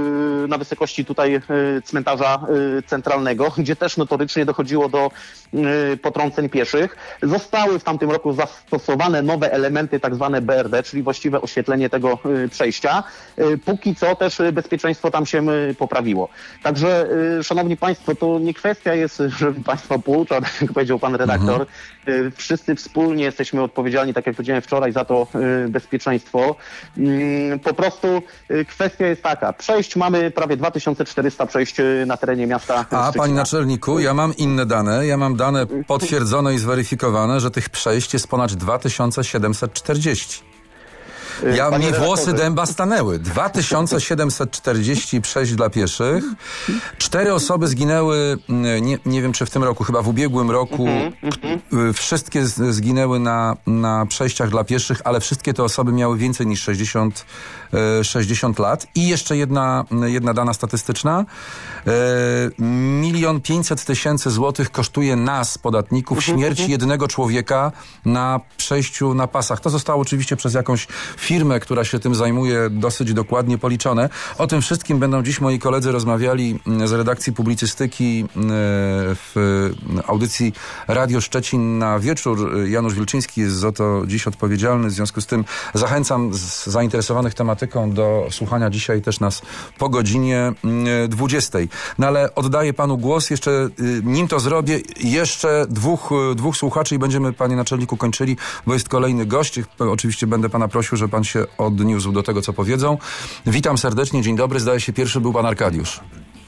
na wysokości tutaj cmentarza centralnego, gdzie też notorycznie dochodziło do potrąceń pieszych. Zostały w tamtym roku zastosowane zastosowane nowe elementy, tak zwane B R D, czyli właściwe oświetlenie tego przejścia. Póki co też bezpieczeństwo tam się poprawiło. Także, szanowni państwo, to nie kwestia jest, żeby państwa pouczał, tak jak powiedział pan redaktor. Mhm. Wszyscy wspólnie jesteśmy odpowiedzialni, tak jak powiedziałem wczoraj, za to bezpieczeństwo. Po prostu kwestia jest taka. Przejść mamy prawie dwa tysiące czterysta przejść na terenie miasta Szczecina. A, panie naczelniku, ja mam inne dane. Ja mam dane potwierdzone i zweryfikowane, że tych przejść jest ponad dwa tysiące siedemset czterdzieści. Ja, mi włosy dęba stanęły. dwa tysiące siedemset czterdzieści przejść dla pieszych. Cztery osoby zginęły, nie, nie wiem czy w tym roku, chyba w ubiegłym roku. Mm-hmm. Wszystkie z, zginęły na, na przejściach dla pieszych, ale wszystkie te osoby miały więcej niż sześćdziesiąt, sześćdziesiąt lat. I jeszcze jedna, jedna dana statystyczna. Milion pięćset tysięcy złotych kosztuje nas, podatników, mm-hmm. śmierć jednego człowieka na przejściu na pasach. To zostało oczywiście przez jakąś firmę, która się tym zajmuje, dosyć dokładnie policzone. O tym wszystkim będą dziś moi koledzy rozmawiali z redakcji publicystyki w audycji Radio Szczecin na wieczór. Janusz Wilczyński jest za to dziś odpowiedzialny. W związku z tym zachęcam z zainteresowanych tematyką do słuchania dzisiaj też nas po godzinie dwudziestej. No ale oddaję panu głos. Jeszcze nim to zrobię, jeszcze dwóch, dwóch słuchaczy i będziemy, panie naczelniku, kończyli, bo jest kolejny gość. Oczywiście będę pana prosił, żeby pan się odniósł do tego, co powiedzą. Witam serdecznie, dzień dobry. Zdaje się, pierwszy był pan Arkadiusz.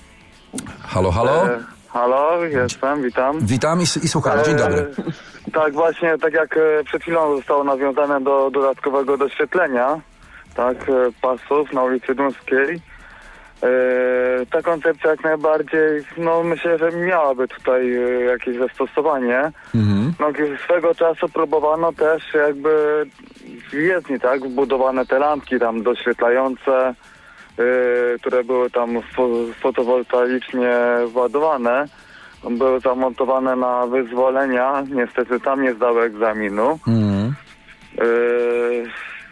Halo, halo? E, halo, jestem, witam. Witam i, i słucham, dzień dobry. E, tak, właśnie, tak jak e, przed chwilą zostało nawiązane do dodatkowego doświetlenia, tak, e, pasów na ulicy Dunskiej. E, ta koncepcja jak najbardziej, no myślę, że miałaby tutaj e, jakieś zastosowanie. Mhm. No swego czasu próbowano też jakby w jezdni, tak, wbudowane te lampki tam doświetlające, yy, które były tam fo- fotowoltaicznie władowane. Były zamontowane na wyzwolenia. Niestety tam nie zdały egzaminu. Mm. Yy,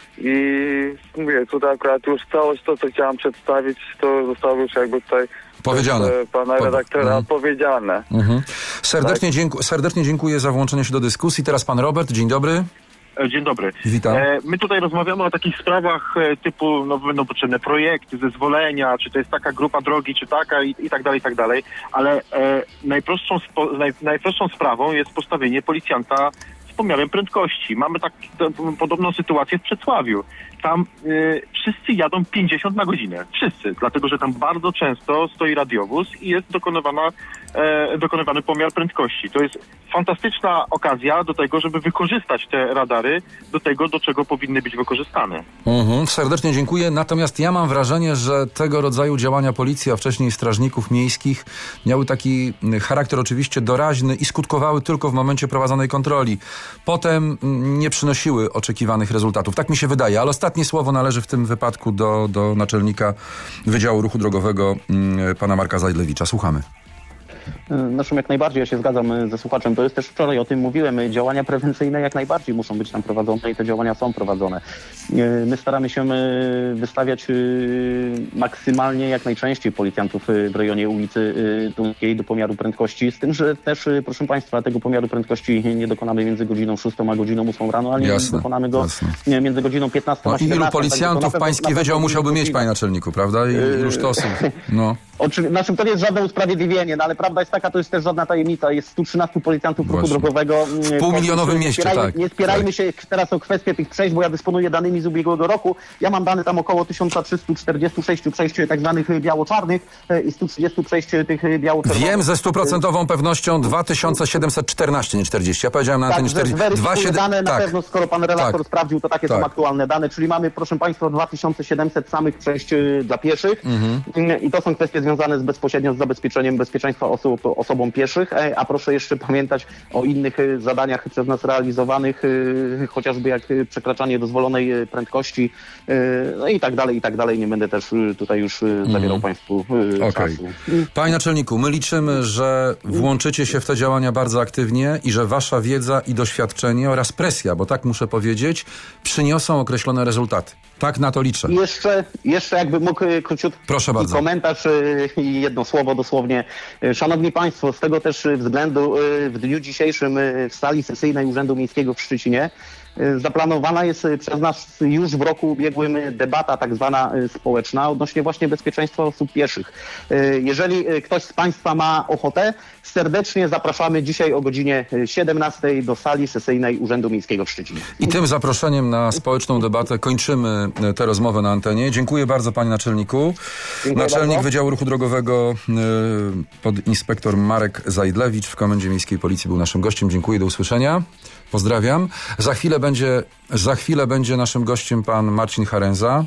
I mówię, tutaj akurat już całość to, co chciałam przedstawić, to zostało już jakby tutaj powiedziane. Przez pana redaktora mm. powiedziane. Mm-hmm. Serdecznie, tak. dziękuję, serdecznie dziękuję za włączenie się do dyskusji. Teraz pan Robert, dzień dobry. Dzień dobry. Witam. E, my tutaj rozmawiamy o takich sprawach e, typu, no będą potrzebne projekty, zezwolenia, czy to jest taka grupa drogi, czy taka i, i tak dalej, i tak dalej, ale e, najprostszą, spo, naj, najprostszą sprawą jest postawienie policjanta z pomiarem prędkości. Mamy tak to, podobną sytuację w Przedsławiu. Tam y, wszyscy jadą pięćdziesiąt na godzinę. Wszyscy. Dlatego, że tam bardzo często stoi radiowóz i jest dokonywana, e, dokonywany pomiar prędkości. To jest fantastyczna okazja do tego, żeby wykorzystać te radary do tego, do czego powinny być wykorzystane. Mhm, serdecznie dziękuję. Natomiast ja mam wrażenie, że tego rodzaju działania policji, a wcześniej strażników miejskich miały taki charakter oczywiście doraźny i skutkowały tylko w momencie prowadzonej kontroli. Potem nie przynosiły oczekiwanych rezultatów. Tak mi się wydaje, ale ostatnie słowo należy w tym wypadku do, do naczelnika Wydziału Ruchu Drogowego pana Marka Zajdlewicza. Słuchamy. Zresztą jak najbardziej ja się zgadzam ze słuchaczem. To jest też wczoraj o tym mówiłem. Działania prewencyjne jak najbardziej muszą być tam prowadzone i te działania są prowadzone. My staramy się wystawiać maksymalnie jak najczęściej policjantów w rejonie ulicy Dunskiej do pomiaru prędkości. Z tym, że też, proszę państwa, tego pomiaru prędkości nie dokonamy między godziną szóstą a godziną ósmą rano, ale jasne, dokonamy go jasne. między godziną piętnastą a siedemnastą. Ilu policjantów tak, pański wydział musiałby mieć, panie naczelniku, prawda? I iluż to osób? No. Oczywiście, znaczy to nie jest żadne usprawiedliwienie, no ale prawda jest taka, to jest też żadna tajemnica. Jest stu trzynastu policjantów ruchu drogowego. W półmilionowym mieście, tak. Nie spierajmy tak. się teraz o kwestię tych przejść, bo ja dysponuję danymi z ubiegłego roku. Ja mam dane tam około tysiąc trzysta czterdzieści sześć przejść tak zwanych biało-czarnych i stu trzydziestu przejść tych biało-czerwonych. Wiem ze stuprocentową pewnością dwa tysiące siedemset czternaście, nie czterdzieści. Ja powiedziałem na antenie tak, czterdzieści. Dane na tak. pewno, skoro pan redaktor tak. sprawdził, to takie tak. są aktualne dane, czyli mamy, proszę państwa, dwa tysiące siedemset samych przejść dla pieszych mhm. i to są kwestie związane z bezpośrednio z zabezpieczeniem bezpieczeństwa osób, osobom pieszych, a proszę jeszcze pamiętać o innych zadaniach przez nas realizowanych, chociażby jak przekraczanie dozwolonej prędkości, no i tak dalej, i tak dalej. Nie będę też tutaj już zabierał mm. Państwu okay. czasu. Panie naczelniku, my liczymy, że włączycie się w te działania bardzo aktywnie i że wasza wiedza i doświadczenie oraz presja, bo tak muszę powiedzieć, przyniosą określone rezultaty. Tak na to liczę. Jeszcze, jeszcze jakby mógł króciutki Proszę bardzo. komentarz i jedno słowo dosłownie. Szanowni Państwo, z tego też względu w dniu dzisiejszym w sali sesyjnej Urzędu Miejskiego w Szczecinie Zaplanowana jest przez nas już w roku ubiegłym debata tak zwana społeczna odnośnie właśnie bezpieczeństwa osób pieszych. Jeżeli ktoś z Państwa ma ochotę, serdecznie zapraszamy dzisiaj o godzinie siedemnastej do sali sesyjnej Urzędu Miejskiego w Szczecinie. I tym zaproszeniem na społeczną debatę kończymy tę rozmowę na antenie. Dziękuję bardzo panie naczelniku. Dziękuję Naczelnik bardzo. Wydziału Ruchu Drogowego podinspektor Marek Zajdlewicz w Komendzie Miejskiej Policji był naszym gościem. Dziękuję, do usłyszenia. Pozdrawiam. Za chwilę będzie, za chwilę będzie naszym gościem pan Marcin Harenza.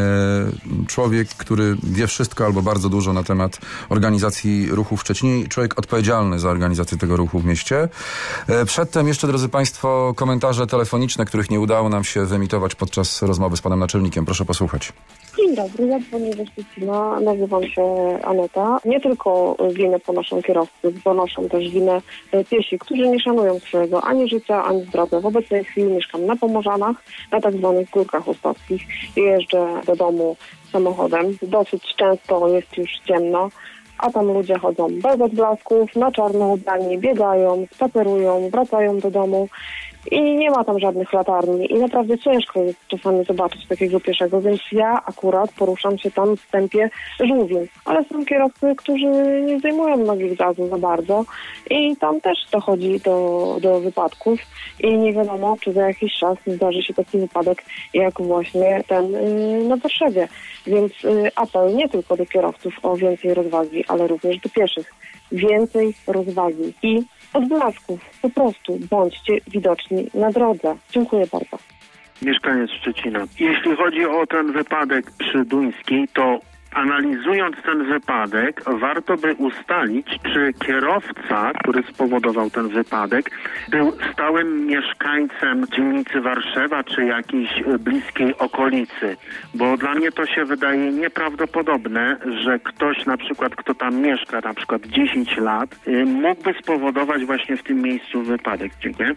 Człowiek, który wie wszystko albo bardzo dużo na temat organizacji ruchu w Szczecinie. Człowiek odpowiedzialny za organizację tego ruchu w mieście. Przedtem jeszcze, drodzy państwo, komentarze telefoniczne, których nie udało nam się wyemitować podczas rozmowy z panem naczelnikiem. Proszę posłuchać. Dzień dobry, ja dzwonię ze Szczecina, nazywam się Aneta. Nie tylko winę ponoszą kierowcy, ponoszą też winę piesi, którzy nie szanują swojego ani życia, ani zdrowia. W obecnej chwili mieszkam na Pomorzanach, na tak zwanych Górkach Ostowskich. Jeżdżę do domu samochodem. Dosyć często jest już ciemno, a tam ludzie chodzą bez odblasków, na czarno ubrani, biegają, spacerują, wracają do domu. I nie ma tam żadnych latarni i naprawdę ciężko jest czasami zobaczyć takiego pieszego, więc ja akurat poruszam się tam w tempie żółwiem. Ale są kierowcy, którzy nie zdejmują nogi z gazu za bardzo i tam też dochodzi do, do wypadków i nie wiadomo, czy za jakiś czas zdarzy się taki wypadek jak właśnie ten yy, na Warszawie. Więc yy, apel nie tylko do kierowców o więcej rozwagi, ale również do pieszych. Więcej rozwagi i odblasków. Po prostu bądźcie widoczni na drodze. Dziękuję bardzo. Mieszkaniec Szczecina. Jeśli chodzi o ten wypadek przy Duńskiej, to analizując ten wypadek, warto by ustalić, czy kierowca, który spowodował ten wypadek, był stałym mieszkańcem dzielnicy Warszawa, czy jakiejś bliskiej okolicy. Bo dla mnie to się wydaje nieprawdopodobne, że ktoś na przykład, kto tam mieszka na przykład dziesięć lat, mógłby spowodować właśnie w tym miejscu wypadek. Dziękuję.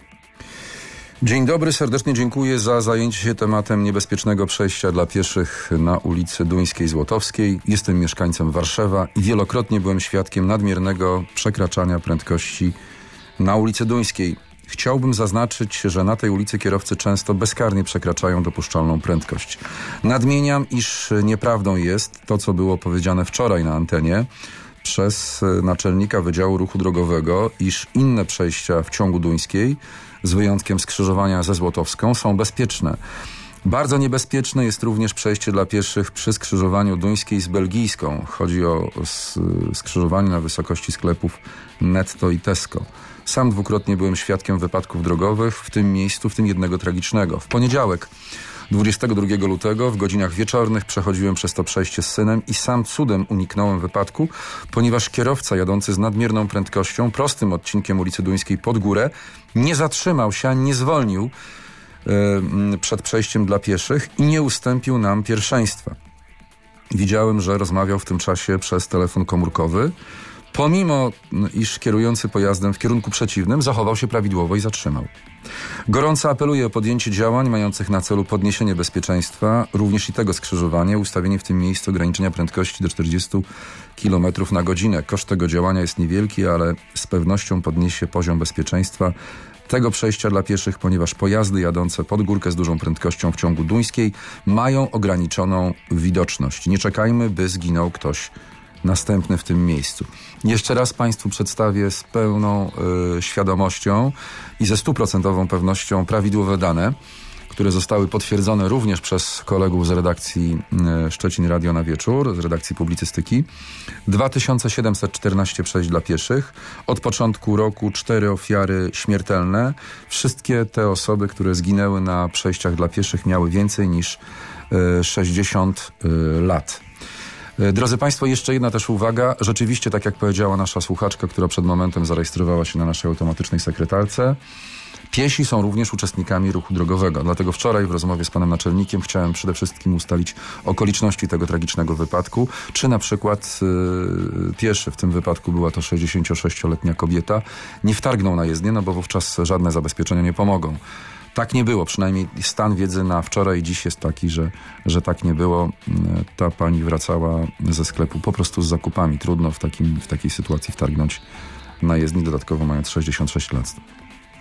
Dzień dobry, serdecznie dziękuję za zajęcie się tematem niebezpiecznego przejścia dla pieszych na ulicy Duńskiej Złotowskiej. Jestem mieszkańcem Warszawa i wielokrotnie byłem świadkiem nadmiernego przekraczania prędkości na ulicy Duńskiej. Chciałbym zaznaczyć, że na tej ulicy kierowcy często bezkarnie przekraczają dopuszczalną prędkość. Nadmieniam, iż nieprawdą jest to, co było powiedziane wczoraj na antenie przez naczelnika Wydziału Ruchu Drogowego, iż inne przejścia w ciągu Duńskiej, z wyjątkiem skrzyżowania ze Złotowską, są bezpieczne. Bardzo niebezpieczne jest również przejście dla pieszych przy skrzyżowaniu Duńskiej z Belgijską. Chodzi o skrzyżowanie na wysokości sklepów Netto i Tesco. Sam dwukrotnie byłem świadkiem wypadków drogowych w tym miejscu, w tym jednego tragicznego. W poniedziałek, dwudziestego drugiego lutego, w godzinach wieczornych przechodziłem przez to przejście z synem i sam cudem uniknąłem wypadku, ponieważ kierowca jadący z nadmierną prędkością prostym odcinkiem ulicy Duńskiej pod górę nie zatrzymał się, nie zwolnił yy, przed przejściem dla pieszych i nie ustąpił nam pierwszeństwa. Widziałem, że rozmawiał w tym czasie przez telefon komórkowy, pomimo iż kierujący pojazdem w kierunku przeciwnym zachował się prawidłowo i zatrzymał. Gorąco apeluję o podjęcie działań mających na celu podniesienie bezpieczeństwa, również i tego skrzyżowania, ustawienie w tym miejscu ograniczenia prędkości do czterdziestu kilometrów na godzinę. Koszt tego działania jest niewielki, ale z pewnością podniesie poziom bezpieczeństwa tego przejścia dla pieszych, ponieważ pojazdy jadące pod górkę z dużą prędkością w ciągu Duńskiej mają ograniczoną widoczność. Nie czekajmy, by zginął ktoś następny w tym miejscu. Jeszcze raz Państwu przedstawię z pełną y, świadomością i ze stuprocentową pewnością prawidłowe dane, które zostały potwierdzone również przez kolegów z redakcji y, Szczecin Radio na Wieczór, z redakcji publicystyki. dwa tysiące siedemset czternaście przejść dla pieszych. Od początku roku cztery ofiary śmiertelne. Wszystkie te osoby, które zginęły na przejściach dla pieszych, miały więcej niż y, sześćdziesiąt y, lat. Drodzy Państwo, jeszcze jedna też uwaga. Rzeczywiście, tak jak powiedziała nasza słuchaczka, która przed momentem zarejestrowała się na naszej automatycznej sekretarce, piesi są również uczestnikami ruchu drogowego. Dlatego wczoraj w rozmowie z panem naczelnikiem chciałem przede wszystkim ustalić okoliczności tego tragicznego wypadku. Czy na przykład yy, pieszy, w tym wypadku była to sześćdziesięciosześcioletnia kobieta, nie wtargnął na jezdnię, no bo wówczas żadne zabezpieczenia nie pomogą. Tak nie było, przynajmniej stan wiedzy na wczoraj i dziś jest taki, że, że tak nie było. Ta pani wracała ze sklepu po prostu z zakupami. Trudno w, takim, w takiej sytuacji wtargnąć na jezdni, dodatkowo mając sześćdziesiąt sześć lat.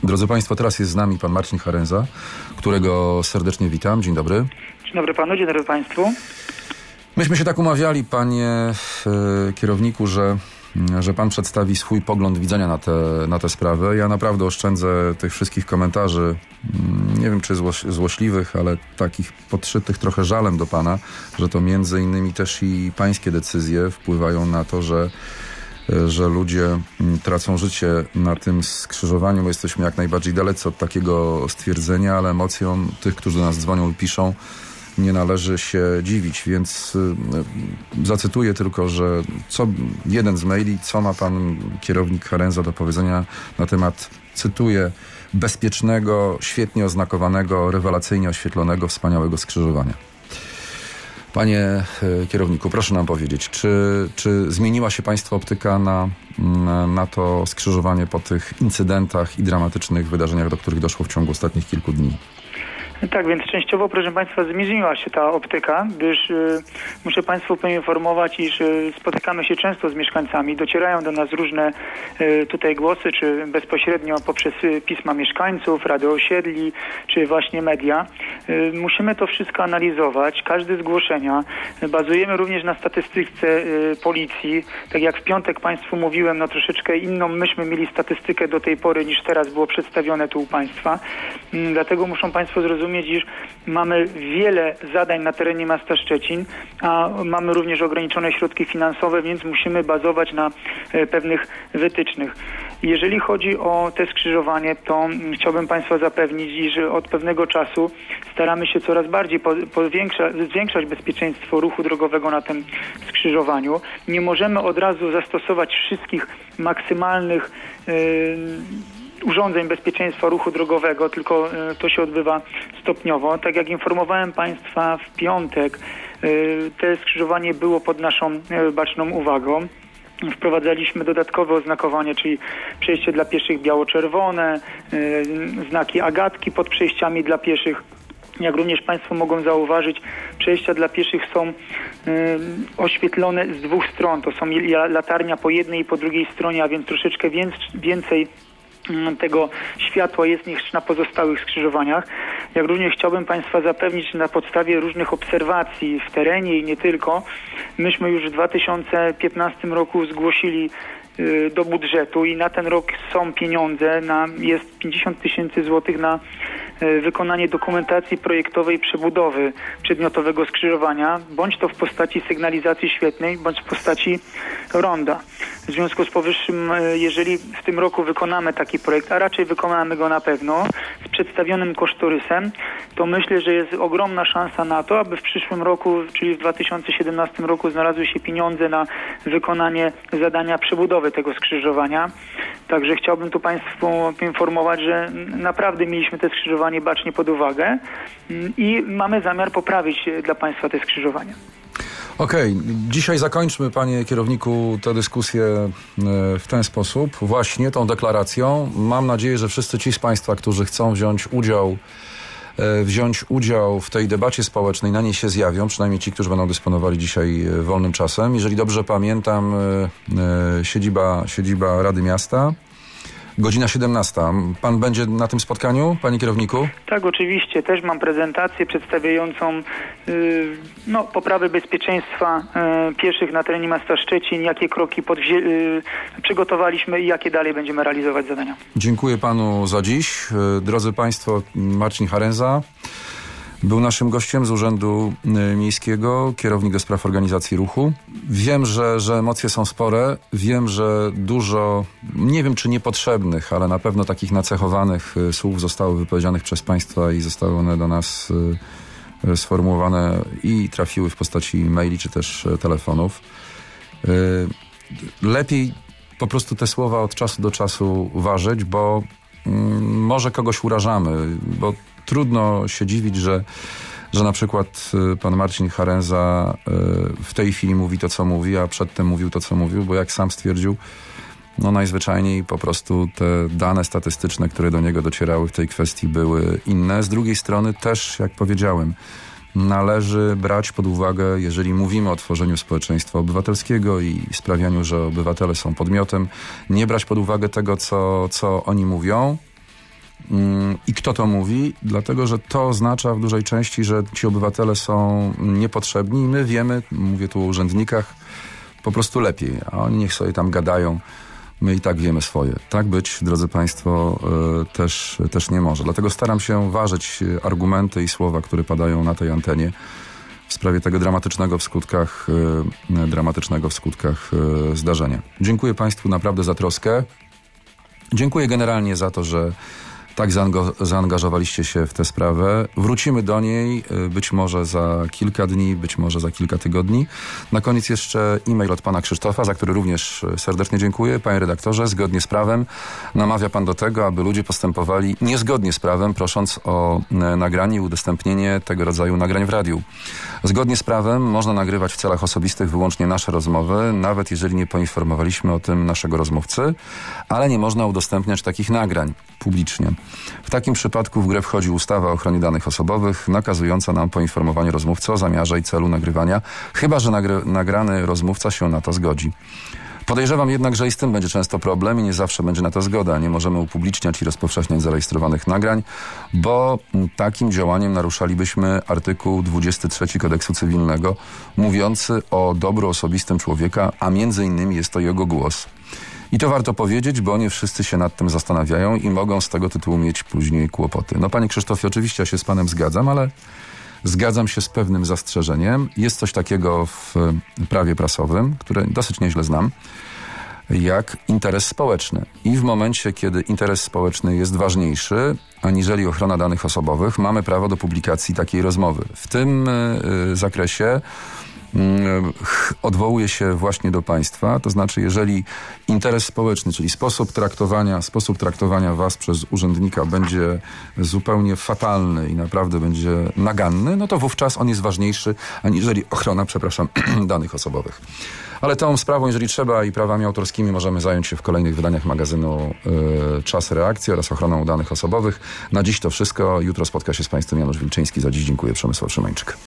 Drodzy Państwo, teraz jest z nami pan Marcin Harenza, którego serdecznie witam. Dzień dobry. Dzień dobry panu, dzień dobry państwu. Myśmy się tak umawiali, panie e, kierowniku, że, że pan przedstawi swój pogląd widzenia na tę na tę sprawę. Ja naprawdę oszczędzę tych wszystkich komentarzy, nie wiem czy złoś, złośliwych, ale takich podszytych trochę żalem do pana, że to między innymi też i pańskie decyzje wpływają na to, że że ludzie tracą życie na tym skrzyżowaniu. My jesteśmy jak najbardziej dalecy od takiego stwierdzenia, ale emocjom tych, którzy do nas dzwonią i piszą, nie należy się dziwić, więc y, zacytuję tylko, że co jeden z maili, co ma pan kierownik Harenza do powiedzenia na temat, cytuję, bezpiecznego, świetnie oznakowanego, rewelacyjnie oświetlonego, wspaniałego skrzyżowania. Panie kierowniku, proszę nam powiedzieć, czy, czy zmieniła się państwa optyka na, na to skrzyżowanie po tych incydentach i dramatycznych wydarzeniach, do których doszło w ciągu ostatnich kilku dni? Tak, więc częściowo, proszę państwa, zmieniła się ta optyka, gdyż y, muszę państwu poinformować, iż y, spotykamy się często z mieszkańcami, docierają do nas różne y, tutaj głosy, czy bezpośrednio poprzez y, pisma mieszkańców, rady osiedli, czy właśnie media. Y, musimy to wszystko analizować, każde zgłoszenia. Y, bazujemy również na statystyce y, policji. Tak jak w piątek państwu mówiłem, no troszeczkę inną myśmy mieli statystykę do tej pory, niż teraz było przedstawione tu u państwa. Y, dlatego muszą państwo zrozumieć, iż mamy wiele zadań na terenie miasta Szczecin, a mamy również ograniczone środki finansowe, więc musimy bazować na e, pewnych wytycznych. Jeżeli chodzi o te skrzyżowanie, to chciałbym państwa zapewnić, iż od pewnego czasu staramy się coraz bardziej powiększa, zwiększać bezpieczeństwo ruchu drogowego na tym skrzyżowaniu. Nie możemy od razu zastosować wszystkich maksymalnych yy, urządzeń bezpieczeństwa ruchu drogowego, tylko y, to się odbywa stopniowo. Tak jak informowałem państwa w piątek, y, to skrzyżowanie było pod naszą y, baczną uwagą. Wprowadzaliśmy dodatkowe oznakowanie, czyli przejście dla pieszych biało-czerwone, y, znaki agatki pod przejściami dla pieszych. Jak również państwo mogą zauważyć, przejścia dla pieszych są y, oświetlone z dwóch stron. To są latarnia po jednej i po drugiej stronie, a więc troszeczkę więcej tego światła jest niż na pozostałych skrzyżowaniach. Jak również chciałbym państwa zapewnić, na podstawie różnych obserwacji w terenie i nie tylko, myśmy już w dwa tysiące piętnastym roku zgłosili y, do budżetu i na ten rok są pieniądze, na, jest pięćdziesiąt tysięcy złotych na y, wykonanie dokumentacji projektowej przebudowy przedmiotowego skrzyżowania, bądź to w postaci sygnalizacji świetlnej, bądź w postaci ronda. W związku z powyższym, jeżeli w tym roku wykonamy taki projekt, a raczej wykonamy go na pewno, z przedstawionym kosztorysem, to myślę, że jest ogromna szansa na to, aby w przyszłym roku, czyli w dwa tysiące siedemnastym roku znalazły się pieniądze na wykonanie zadania przebudowy tego skrzyżowania. Także chciałbym tu państwu poinformować, że naprawdę mieliśmy to skrzyżowanie bacznie pod uwagę i mamy zamiar poprawić dla państwa te skrzyżowanie. Okej, okay. Dzisiaj zakończmy, panie kierowniku, tę dyskusję w ten sposób, właśnie tą deklaracją. Mam nadzieję, że wszyscy ci z państwa, którzy chcą wziąć udział, wziąć udział w tej debacie społecznej, na niej się zjawią, przynajmniej ci, którzy będą dysponowali dzisiaj wolnym czasem. Jeżeli dobrze pamiętam, siedziba, siedziba Rady Miasta, godzina siedemnasta. Pan będzie na tym spotkaniu, panie kierowniku? Tak, oczywiście. Też mam prezentację przedstawiającą yy, no, poprawę bezpieczeństwa yy, pieszych na terenie miasta Szczecin, jakie kroki podwzię- yy, przygotowaliśmy i jakie dalej będziemy realizować zadania. Dziękuję panu za dziś. Yy, drodzy państwo, Marcin Harenza był naszym gościem z Urzędu Miejskiego, kierownik do spraw organizacji ruchu. Wiem, że, że emocje są spore. Wiem, że dużo, nie wiem czy niepotrzebnych, ale na pewno takich nacechowanych słów zostało wypowiedzianych przez państwa i zostały one do nas sformułowane i trafiły w postaci maili czy też telefonów. Lepiej po prostu te słowa od czasu do czasu ważyć, bo może kogoś urażamy, bo trudno się dziwić, że, że na przykład pan Marcin Harenza w tej chwili mówi to, co mówi, a przedtem mówił to, co mówił, bo jak sam stwierdził, no najzwyczajniej po prostu te dane statystyczne, które do niego docierały w tej kwestii, były inne. Z drugiej strony też, jak powiedziałem, należy brać pod uwagę, jeżeli mówimy o tworzeniu społeczeństwa obywatelskiego i sprawianiu, że obywatele są podmiotem, nie brać pod uwagę tego, co, co oni mówią, I kto to mówi? Dlatego, że to oznacza w dużej części, że ci obywatele są niepotrzebni i my wiemy, mówię tu o urzędnikach, po prostu lepiej, a oni niech sobie tam gadają. My i tak wiemy swoje. Tak być, drodzy Państwo, też, też nie może. Dlatego staram się ważyć argumenty i słowa, które padają na tej antenie w sprawie tego dramatycznego w skutkach, dramatycznego w skutkach zdarzenia. Dziękuję Państwu naprawdę za troskę. Dziękuję generalnie za to, że tak zaanga- zaangażowaliście się w tę sprawę. Wrócimy do niej być może za kilka dni, być może za kilka tygodni. Na koniec jeszcze e-mail od pana Krzysztofa, za który również serdecznie dziękuję. Panie redaktorze, zgodnie z prawem namawia pan do tego, aby ludzie postępowali niezgodnie z prawem, prosząc o nagranie i udostępnienie tego rodzaju nagrań w radiu. Zgodnie z prawem można nagrywać w celach osobistych wyłącznie nasze rozmowy, nawet jeżeli nie poinformowaliśmy o tym naszego rozmówcy, ale nie można udostępniać takich nagrań publicznie. W takim przypadku w grę wchodzi ustawa o ochronie danych osobowych, nakazująca nam poinformowanie rozmówcy o zamiarze i celu nagrywania, chyba że nagry- nagrany rozmówca się na to zgodzi. Podejrzewam jednak, że i z tym będzie często problem i nie zawsze będzie na to zgoda. Nie możemy upubliczniać i rozpowszechniać zarejestrowanych nagrań, bo takim działaniem naruszalibyśmy artykuł dwudziesty trzeci Kodeksu Cywilnego, mówiący o dobru osobistym człowieka, a między innymi jest to jego głos. I to warto powiedzieć, bo nie wszyscy się nad tym zastanawiają i mogą z tego tytułu mieć później kłopoty. No, panie Krzysztofie, oczywiście ja się z panem zgadzam, ale zgadzam się z pewnym zastrzeżeniem. Jest coś takiego w prawie prasowym, które dosyć nieźle znam, jak interes społeczny. I w momencie, kiedy interes społeczny jest ważniejszy, aniżeli ochrona danych osobowych, mamy prawo do publikacji takiej rozmowy. W tym y, zakresie odwołuje się właśnie do państwa, to znaczy jeżeli interes społeczny, czyli sposób traktowania, sposób traktowania was przez urzędnika będzie zupełnie fatalny i naprawdę będzie naganny, no to wówczas on jest ważniejszy, aniżeli ochrona, przepraszam, danych osobowych. Ale tą sprawą, jeżeli trzeba, i prawami autorskimi możemy zająć się w kolejnych wydaniach magazynu y, Czas Reakcji oraz ochroną danych osobowych. Na dziś to wszystko. Jutro spotka się z państwem Janusz Wilczyński. Za dziś dziękuję. Przemysław Szymańczyk.